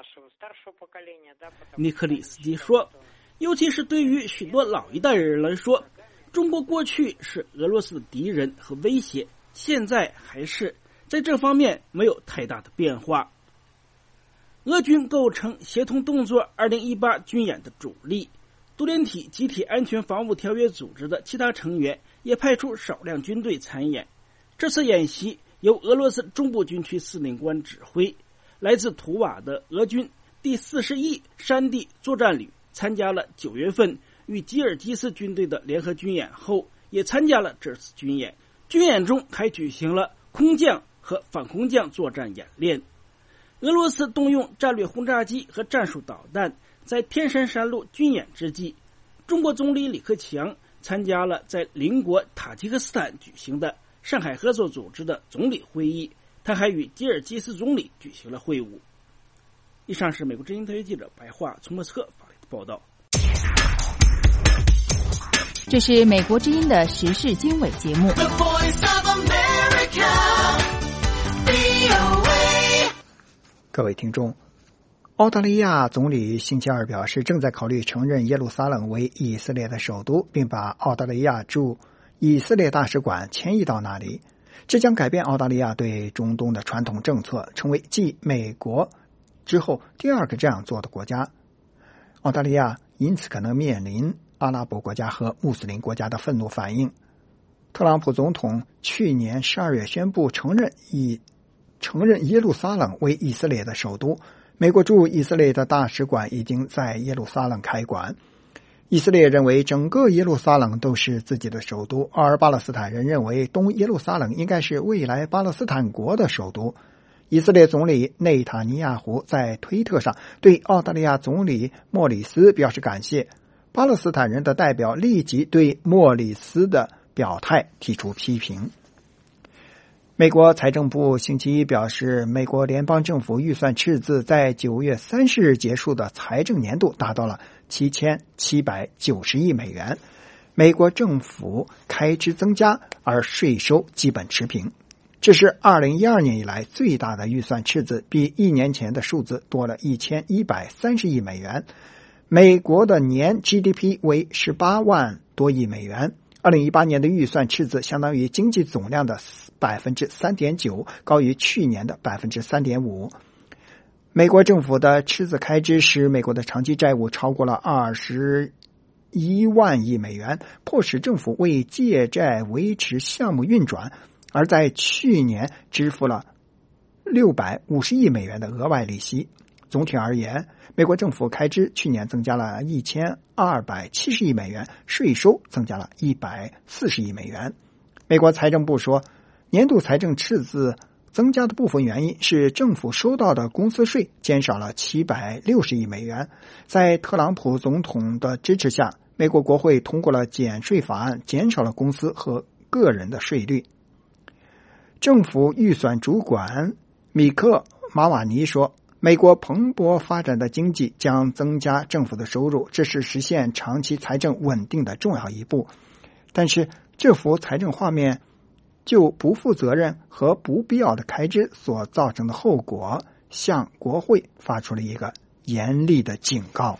尼克里斯基说，尤其是对于许多老一代人来说，中国过去是俄罗斯的敌人和威胁，现在还是，在这方面没有太大的变化。俄军构成协同动作二零一八军演的主力，独联体集体安全防务条约组织的其他成员也派出少量军队参演。这次演习由俄罗斯中部军区司令官指挥，来自图瓦的俄军第四十一山地作战旅参加了九月份与吉尔吉斯军队的联合军演后，也参加了这次军演。军演中还举行了空降和反空降作战演练。俄罗斯动用战略轰炸机和战术导弹，在天山山路军演之际，中国总理李克强参加了在邻国塔吉克斯坦举行的上海合作组织的总理会议，他还与吉尔吉斯总理举行了会晤。以上是美国之音特约记者白桦从莫斯科发来的报道。 这是美国之音的时事经纬节目。 各位听众，澳大利亚总理星期二表示，正在考虑承认耶路撒冷为以色列的首都，并把澳大利亚驻以色列大使馆迁移到那里。这将改变澳大利亚对中东的传统政策，成为继美国之后第二个这样做的国家。澳大利亚因此可能面临阿拉伯国家和穆斯林国家的愤怒反应。特朗普总统去年十二月宣布承认以承认耶路撒冷为以色列的首都，美国驻以色列的大使馆已经在耶路撒冷开馆。以色列认为整个耶路撒冷都是自己的首都，而巴勒斯坦人认为东耶路撒冷应该是未来巴勒斯坦国的首都。以色列总理内塔尼亚胡在推特上对澳大利亚总理莫里斯表示感谢，巴勒斯坦人的代表立即对莫里斯的表态提出批评。美国财政部星期一表示，美国联邦政府预算赤字在九月三十日结束的财政年度达到了七千七百九十亿美元，美国政府开支增加，而税收基本持平。 这是二零一二年以来最大的预算赤字，比一年前的数字多了一千一百三十亿美元。美国的年 G D P 为十八万多亿美元。二零一八年的预算赤字相当于经济总量的 百分之三点九， 高于去年的 百分之三点五。美国政府的赤字开支使美国的长期债务超过了二十一万亿美元，迫使政府为借债维持项目运转，而在去年支付了六百五十亿美元的额外利息。总体而言，美国政府开支去年增加了一千二百七十亿美元，税收增加了一百四十亿美元。美国财政部说，年度财政赤字增加的部分原因是政府收到的公司税减少了七百六十亿美元。在特朗普总统的支持下，美国国会通过了减税法案，减少了公司和个人的税率。政府预算主管米克马瓦尼说，美国蓬勃发展的经济将增加政府的收入，这是实现长期财政稳定的重要一步。但是这幅财政画面就不负责任和不必要的开支所造成的后果，向国会发出了一个严厉的警告。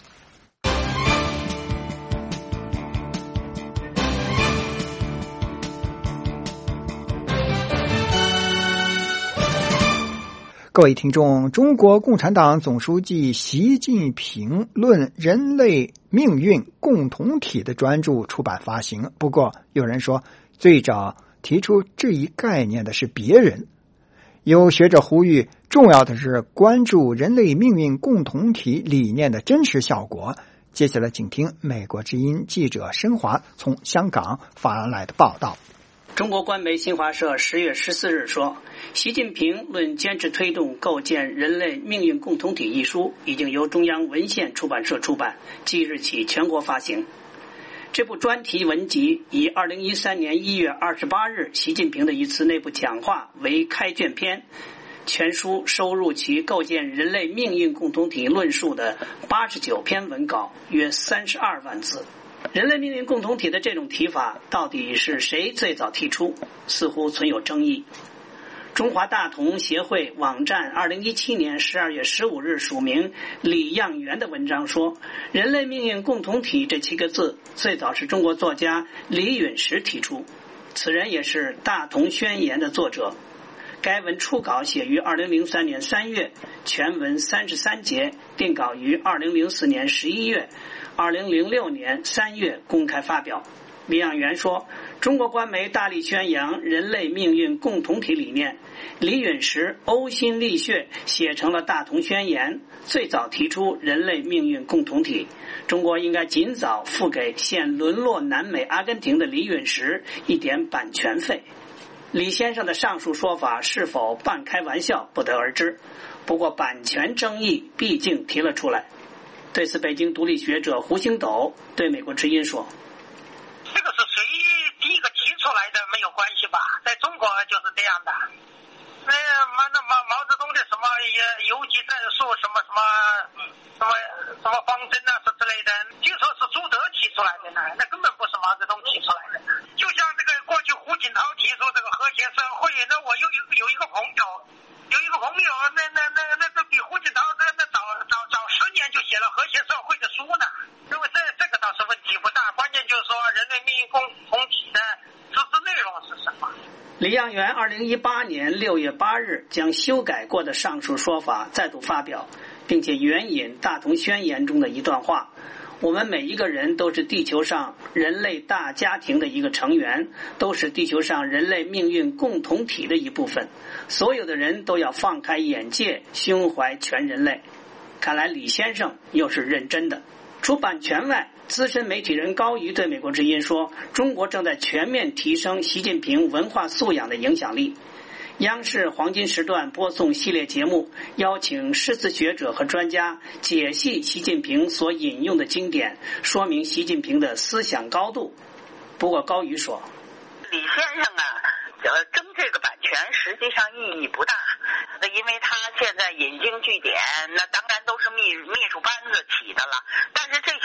各位听众，中国共产党总书记习近平论人类命运共同体的专著出版发行。不过有人说，最早提出这一概念的是别人。有学者呼吁，重要的是关注人类命运共同体理念的真实效果。接下来请听美国之音记者申华从香港发来的报道。 中国官媒新华社十月十四日说，习近平论坚持推动构建人类命运共同体一书已经由中央文献出版社出版，即日起全国发行。这部专题文集以二零一三年一月二十八日习近平的一次内部讲话为开卷篇，全书收入其构建人类命运共同体论述的八十九篇文稿，约三十二万字。人类命运共同体的这种提法到底是谁最早提出，似乎存有争议。中华大同协会网站二零一七年十二月十五日署名李样元的文章说，人类命运共同体这七个字最早是中国作家李允石提出，此人也是大同宣言的作者。该文初稿写于二零零三年三月，全文三十三节，定稿于二零零四年十一月，二零零六年三月公开发表。李样元说，中国官媒大力宣扬人类命运共同体理念，李允石呕心沥血写成了大同宣言，最早提出人类命运共同体。中国应该尽早付给现沦落南美阿根廷的李允石一点版权费。李先生的上述说法是否半开玩笑不得而知，不过版权争议毕竟提了出来。对此，北京独立学者胡星斗对美国之音说， 这个是谁第一个提出来的没有关系吧，在中国就是这样的。那毛那毛毛泽东的什么也游击战术什么什么什么什么方针啊是之类的，据说是朱德提出来的呢，那根本不是毛泽东提出来的。就像这个过去胡锦涛提出这个和谐社会，那我有有有一个朋友，有一个朋友，那那那那都比胡锦涛那那早早早十年就写了和谐社会的书呢。因为这这个倒是问题不大，关键就是说人类命运共同体的实质内容是什么。 李样元二零一八年六月八日将修改过的上述说法再度发表，并且援引大同宣言中的一段话，我们每一个人都是地球上人类大家庭的一个成员，都是地球上人类命运共同体的一部分，所有的人都要放开眼界，胸怀全人类。看来李先生又是认真的。除版权外，资深媒体人高瑜对美国之音说，中国正在全面提升习近平文化素养的影响力。央视黄金时段播送系列节目，邀请诗词学者和专家解析习近平所引用的经典，说明习近平的思想高度。不过高瑜说， 李先生啊，呃，争这个版权实际上意义不大，因为他现在引经据典，那当然都是秘秘书班子起的了。但是这些都成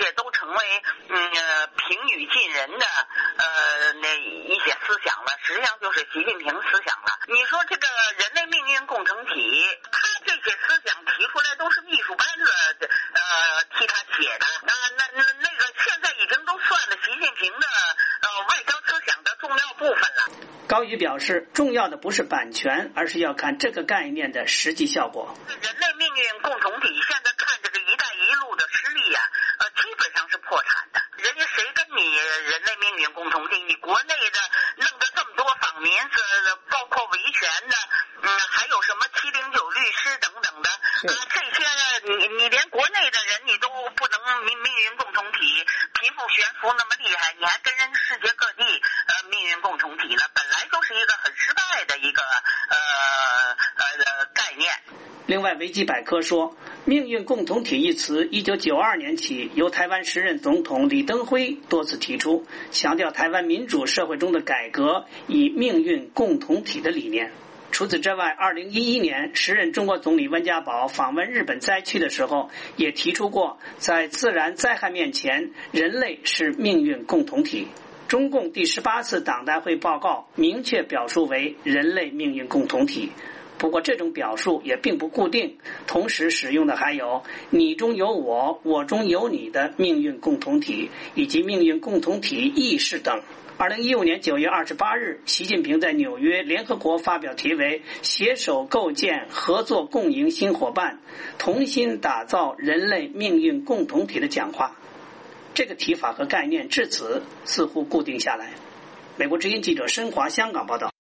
为嗯呃平语近人的呃那一些思想了，实际上就是习近平思想了。你说这个人类命运共同体，他这些思想提出来都是艺术班子呃替他写的，那那那那个现在已经都算了习近平的呃外交思想的重要部分了。 高瑜表示，重要的不是版权，而是要看这个概念的实际效果。 人类命运共同体现在看这个“一带一路”的实力呀、啊，呃，基本上是破产的。人家谁跟你人类命运共同体？你国内的弄得这么多访民，呃，包括维权的，嗯，还有什么七零九律师等等的，啊，这些你你连国内的人你都不能命命运共同体，贫富悬殊那么厉害，你还跟人世界各地呃命运共同体呢？本来就是一个很失败的一个呃呃概念。 另外，维基百科说，命运共同体一词一九九二年起由台湾时任总统李登辉多次提出，强调台湾民主社会中的改革以命运共同体的理念。除此之外，二零一一年时任中国总理温家宝访问日本灾区的时候，也提出过，在自然灾害面前，人类是命运共同体。中共第十八次党代会报告明确表述为人类命运共同体。不过这种表述也并不固定，同时使用的还有你中有我，我中有你的命运共同体，以及命运共同体意识等。二零一五年九月二十八日，习近平在纽约联合国发表题为携手构建合作共赢新伙伴，同心打造人类命运共同体的讲话。这个提法和概念至此似乎固定下来。美国之音记者申华香港报道。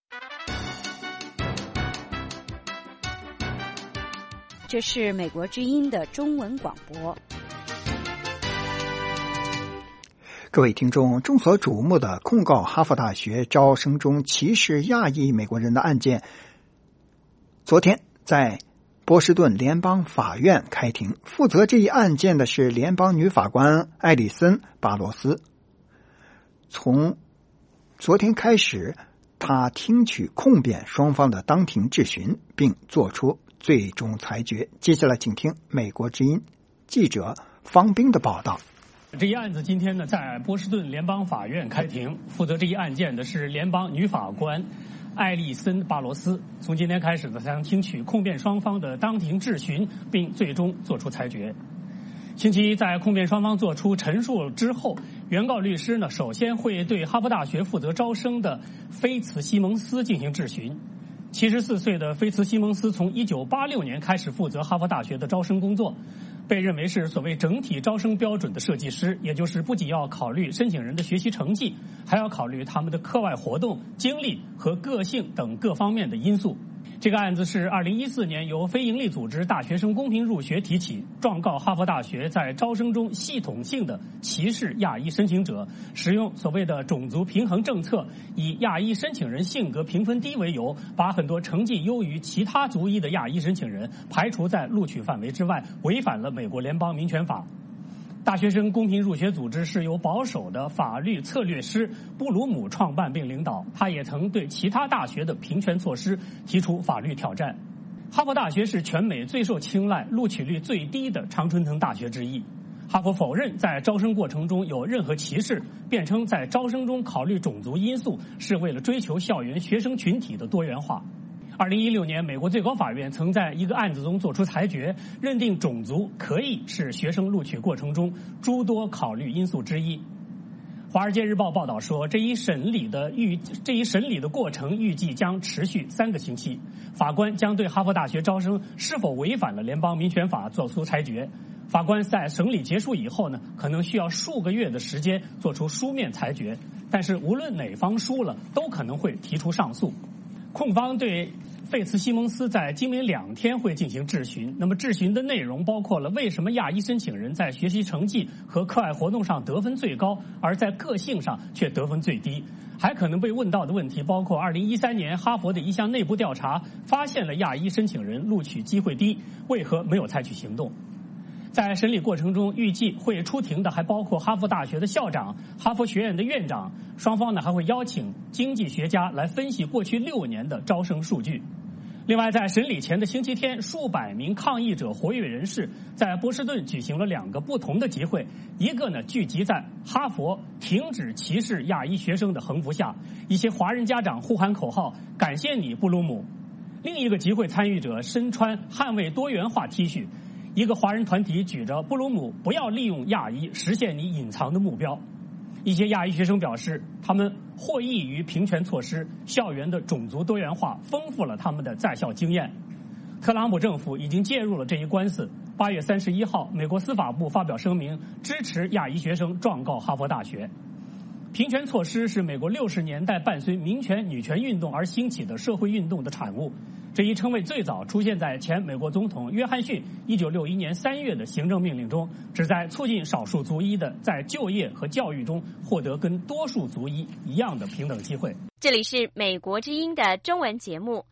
这是美国之音的中文广播。 各位听众，众所瞩目的控告哈佛大学招生中歧视亚裔美国人的案件，昨天在波士顿联邦法院开庭。负责这一案件的是联邦女法官艾莉森·巴罗斯。从昨天开始，她听取控辩双方的当庭质询，并作出最终裁决。接下来请听美国之音记者方斌的报道。 这一案子今天呢，在波士顿联邦法院开庭。负责这一案件的是联邦女法官艾莉森·巴罗斯。从今天开始呢，将听取控辩双方的当庭质询，并最终作出裁决。星期一，在控辩双方作出陈述之后，原告律师呢，首先会对哈佛大学负责招生的菲茨·西蒙斯进行质询。七十四岁的菲茨·西蒙斯从一九八六年开始负责哈佛大学的招生工作，被认为是所谓整体招生标准的设计师，也就是不仅要考虑申请人的学习成绩，还要考虑他们的课外活动、经历和个性等各方面的因素。这个案子是二零一四年由非营利组织大学生公平入学提起，状告哈佛大学在招生中系统性的歧视亚裔申请者，使用所谓的种族平衡政策，以亚裔申请人性格评分低为由，把很多成绩优于其他族裔的亚裔申请人排除在录取范围之外，违反了美国联邦民权法。大学生公平入学组织是由保守的法律策略师布鲁姆创办并领导，他也曾对其他大学的平权措施提出法律挑战。哈佛大学是全美最受青睐、录取率最低的常春藤大学之一。哈佛否认在招生过程中有任何歧视，辩称在招生中考虑种族因素是为了追求校园学生群体的多元化。二零一六年，美国最高法院曾在一个案子中作出裁决，认定种族可以是学生录取过程中诸多考虑因素之一。《华尔街日报》报道说，这一审理的预这一审理的过程预计将持续三个星期，法官将对哈佛大学招生是否违反了联邦民权法作出裁决。法官在审理结束以后呢，可能需要数个月的时间做出书面裁决，但是无论哪方输了，都可能会提出上诉。控方对费茨西蒙斯在今明两天会进行质询，那么质询的内容包括了为什么亚裔申请人在学习成绩和课外活动上得分最高，而在个性上却得分最低。还可能被问到的问题包括二零一三年哈佛的一项内部调查发现了亚裔申请人录取机会低，为何没有采取行动。在审理过程中，预计会出庭的还包括哈佛大学的校长、哈佛学院的院长，双方呢还会邀请经济学家来分析过去六年的招生数据。 另外，在审理前的星期天，数百名抗议者活跃人士在波士顿举行了两个不同的集会，一个呢聚集在哈佛停止歧视亚裔学生的横幅下，一些华人家长呼喊口号“感谢你，布鲁姆”。另一个集会参与者身穿捍卫多元化 T 恤，一个华人团体举着布鲁姆不要利用亚裔实现你隐藏的目标。一些亚裔学生表示，他们获益于平权措施，校园的种族多元化丰富了他们的在校经验。特朗普政府已经介入了这一官司。八月三十一号，美国司法部发表声明，支持亚裔学生状告哈佛大学。平权措施是美国六十年代伴随民权、女权运动而兴起的社会运动的产物。这一称谓最早出现在前美国总统约翰逊一九六一年三月的行政命令中，旨在促进少数族裔的在就业和教育中获得跟多数族裔一样的平等机会。 这里是美国之音的中文节目。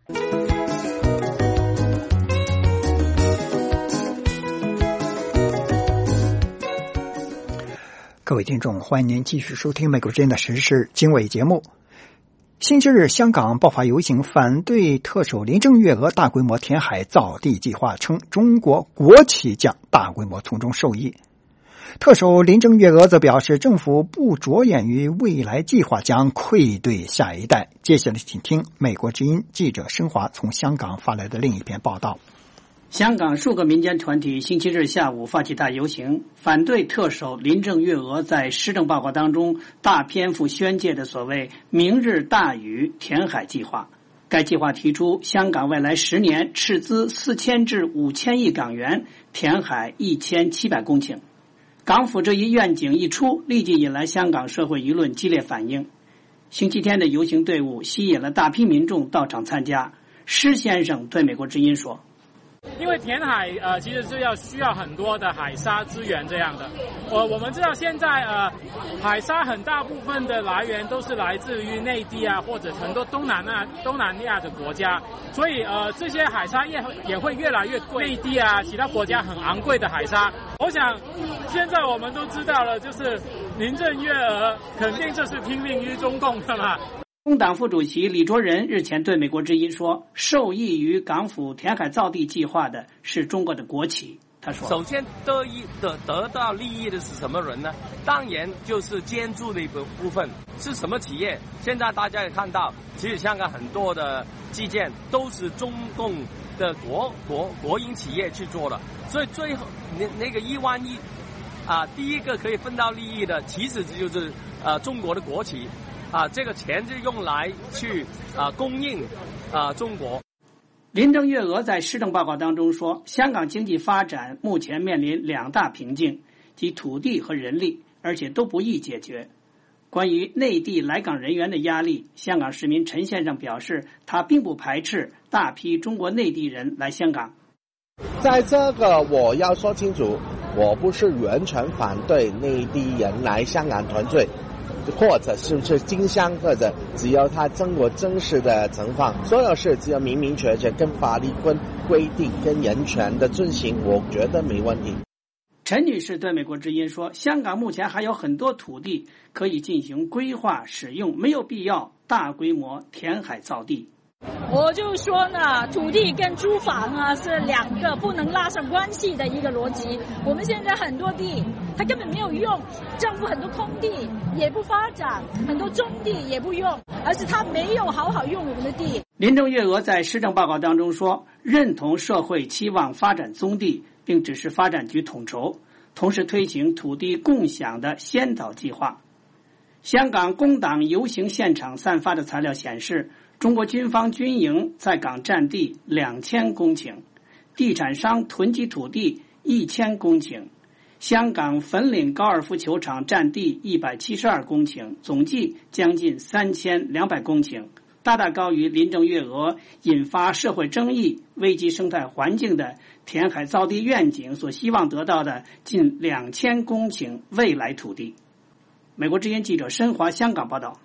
各位听众，欢迎您继续收听美国之音的时事经纬节目。星期日，香港爆发游行，反对特首林郑月娥大规模填海造地计划，称中国国企将大规模从中受益。特首林郑月娥则表示，政府不着眼于未来计划，将愧对下一代。接下来请听美国之音记者申华从香港发来的另一篇报道。 香港数个民间团体星期日下午发起大游行，反对特首林郑月娥在施政报告当中大篇幅宣介的所谓明日大屿填海计划。该计划提出，香港未来十年斥资四千至五千亿港元，填海一千七百公顷。港府这一愿景一出，立即引来香港社会舆论激烈反应。星期天的游行队伍吸引了大批民众到场参加。施先生对美国之音说， 因为填海呃其实是要需要很多的海沙资源这样的，呃我们知道现在呃海沙很大部分的来源都是来自于内地啊，或者很多东南亚东南亚的国家，所以呃这些海沙也也会越来越贵，内地啊其他国家很昂贵的海沙。我想现在我们都知道了，就是林郑月娥肯定就是听命于中共的嘛。 工党副主席李卓人日前对美国之音说，受益于港府填海造地计划的是中国的国企。他说， 首先得益的得到利益的是什么人呢？当然就是建筑的一部部分。是什么企业？现在大家也看到，其实香港很多的基建都是中共的国国国营企业去做的，所以最后那那个一万亿啊，第一个可以分到利益的，其实就是呃中国的国企。啊，这个钱就用来去啊供应啊中国。 林郑月娥在施政报告当中说，香港经济发展目前面临两大瓶颈，即土地和人力，而且都不易解决。关于内地来港人员的压力，香港市民陈先生表示，他并不排斥大批中国内地人来香港。 在这个我要说清楚，我不是完全反对内地人来香港团聚，或者是不是经商，或者只要他中国真实的情况，所有事只要明明确确跟法律跟规定跟人权的遵循，我觉得没问题。 陈女士对美国之音说，香港目前还有很多土地可以进行规划使用，没有必要大规模填海造地。 我就说呢，土地跟住房啊是两个不能拉上关系的一个逻辑。我们现在很多地它根本没有用，政府很多空地也不发展，很多棕地也不用，而是它没有好好用我们的地。 林郑月娥在施政报告当中说，认同社会期望发展棕地，并指示发展局统筹，同时推行土地共享的先导计划。香港工党游行现场散发的材料显示，中国军方军营在港占地两千公顷，地产商囤积土地一千公顷，香港粉岭高尔夫球场占地一百七十二公顷，总计将近三千两百公顷，大大高于林郑月娥引发社会争议、危及生态环境的填海造地愿景所希望得到的近两千公顷未来土地。美国之音记者申华香港报道。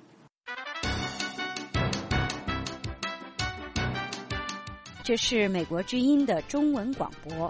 这是美国之音的中文广播。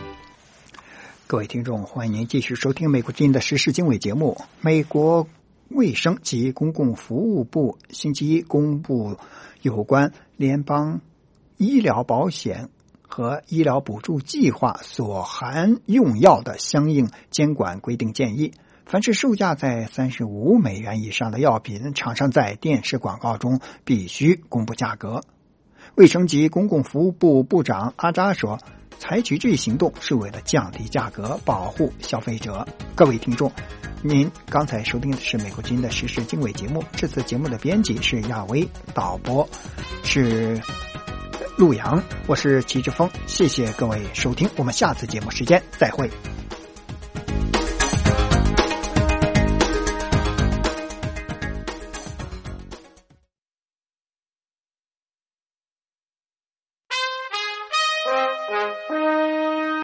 各位听众，欢迎您继续收听美国之音的时事经纬节目。美国卫生及公共服务部星期一公布有关联邦医疗保险和医疗补助计划所含用药的相应监管规定建议。凡是售价在三十五美元以上的药品，厂商在电视广告中必须公布价格。卫生及公共服务部部长阿扎说，采取这一行动是为了降低价格，保护消费者。各位听众，您刚才收听的是美国之音的时事经纬节目，这次节目的编辑是亚威，导播是陆阳，我是齐志峰，谢谢各位收听，我们下次节目时间再会。